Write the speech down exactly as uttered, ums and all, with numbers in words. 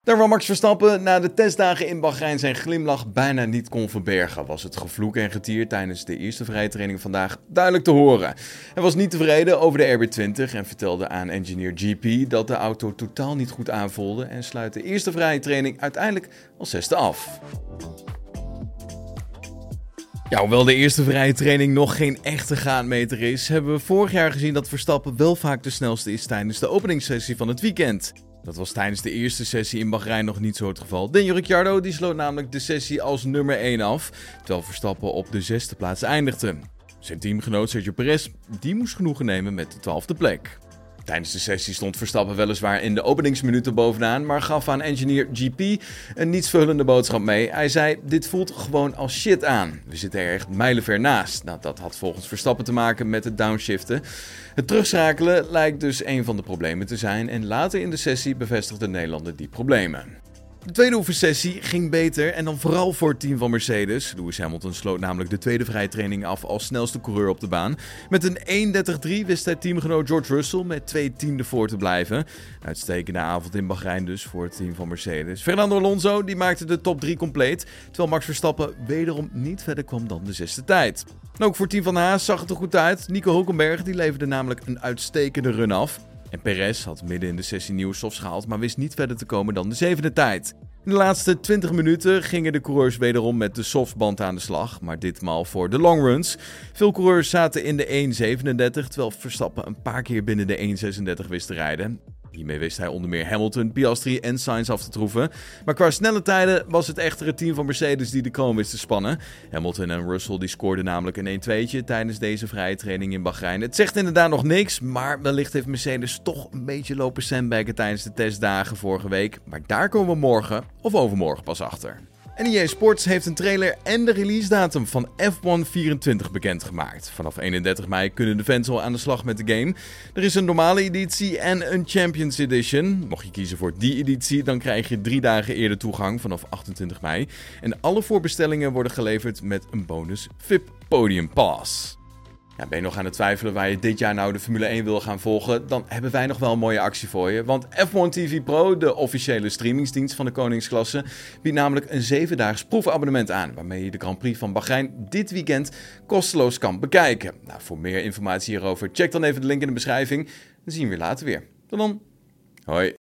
Terwijl Max Verstappen na de testdagen in Bahrein zijn glimlach bijna niet kon verbergen, was het gevloek en getier tijdens de eerste vrije training vandaag duidelijk te horen. Hij was niet tevreden over de R B twintig en vertelde aan engineer G P dat de auto totaal niet goed aanvoelde en sluit de eerste vrije training uiteindelijk als zesde af. Ja, hoewel de eerste vrije training nog geen echte graadmeter is, hebben we vorig jaar gezien dat Verstappen wel vaak de snelste is tijdens de openingssessie van het weekend. Dat was tijdens de eerste sessie in Bahrein nog niet zo het geval. Daniel Ricciardo die sloot namelijk de sessie als nummer één af, terwijl Verstappen op de zesde plaats eindigde. Zijn teamgenoot Sergio Perez die moest genoegen nemen met de twaalfde plek. Tijdens de sessie stond Verstappen weliswaar in de openingsminuten bovenaan, maar gaf aan engineer G P een nietsverhullende boodschap mee. Hij zei, dit voelt gewoon als shit aan. We zitten er echt mijlenver naast. Nou, dat had volgens Verstappen te maken met het downshiften. Het terugschakelen lijkt dus een van de problemen te zijn en later in de sessie bevestigde de Nederlander die problemen. De tweede oefensessie ging beter en dan vooral voor het team van Mercedes. Lewis Hamilton sloot namelijk de tweede vrije training af als snelste coureur op de baan. Met een één dertig drie wist hij teamgenoot George Russell met twee tienden voor te blijven. Een uitstekende avond in Bahrein dus voor het team van Mercedes. Fernando Alonso die maakte de top drie compleet, terwijl Max Verstappen wederom niet verder kwam dan de zesde tijd. En ook voor het team van Haas zag het er goed uit. Nico Hulkenberg die leverde namelijk een uitstekende run af. En Perez had midden in de sessie nieuwe softs gehaald, maar wist niet verder te komen dan de zevende tijd. In de laatste twintig minuten gingen de coureurs wederom met de softsband aan de slag, maar ditmaal voor de longruns. Veel coureurs zaten in de één zevenendertig, terwijl Verstappen een paar keer binnen de één zesendertig wist te rijden. Hiermee wist hij onder meer Hamilton, Piastri en Sainz af te troeven. Maar qua snelle tijden was het echter het team van Mercedes die de kroon wist te spannen. Hamilton en Russell die scoorden namelijk een één tweetje tijdens deze vrije training in Bahrein. Het zegt inderdaad nog niks, maar wellicht heeft Mercedes toch een beetje lopen sandbaggen tijdens de testdagen vorige week. Maar daar komen we morgen of overmorgen pas achter. En E A Sports heeft een trailer en de release datum van F één vierentwintig bekendgemaakt. Vanaf eenendertig mei kunnen de fans al aan de slag met de game. Er is een normale editie en een Champions Edition. Mocht je kiezen voor die editie, dan krijg je drie dagen eerder toegang vanaf achtentwintig mei. En alle voorbestellingen worden geleverd met een bonus V I P Podium Pass. Ja, ben je nog aan het twijfelen waar je dit jaar nou de Formule één wil gaan volgen? Dan hebben wij nog wel een mooie actie voor je. Want F één T V Pro, de officiële streamingsdienst van de koningsklasse, biedt namelijk een zevendaags proefabonnement aan, waarmee je de Grand Prix van Bahrein dit weekend kosteloos kan bekijken. Nou, voor meer informatie hierover, check dan even de link in de beschrijving. Dan zien we je later weer. Tot dan. Hoi.